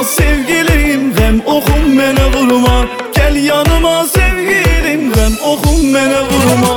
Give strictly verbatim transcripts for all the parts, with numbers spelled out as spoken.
sevgilim, gəm oxum mənə vurma. Gəl yanıma sevgilim, gəm oxum mənə vurma.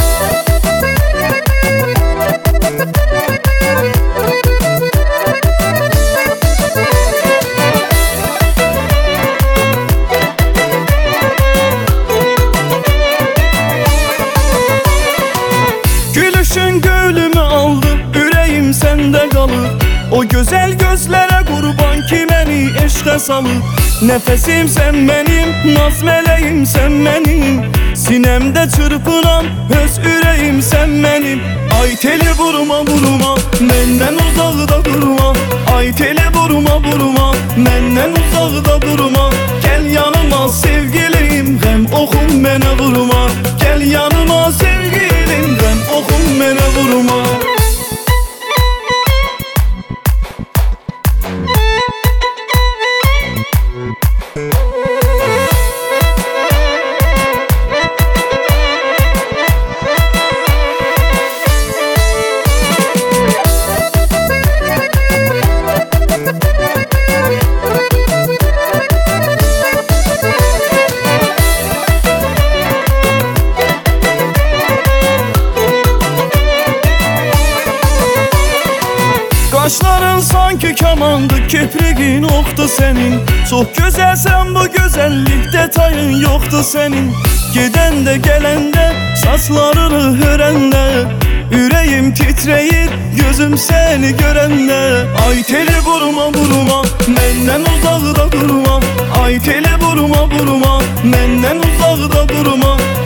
Gülüşün gönlümü aldı, ürəyim səndə qalır. O gözəl gözlərə qurban ki məni eşqə salır. Nəfəsim sən mənim, naz mələyim sən mənim. Sinəmdə çırpınan öz ürəyim sən mənim. Ay teli vurma vurma, məndən uzaqda durma. Ay teli vurma vurma, məndən uzaqda durma. Gəl yanıma sevgilim, gəm oxum mənə vurma. Gəl yanıma sevgilim, gəm oxum mənə vurma. Qaşların sanki kamandı, kipriğin oxdu sənin. Çox gözəlsən, bu gözəllik detayın yoxdu sənin. Gedəndə gələndə, saçlarını hörəndə, ürəyim titrəyir, gözüm səni görəndə. Ay teli vurma vurma, məndən uzaqda durma. Ay teli vurma vurma, məndən uzaqda durma.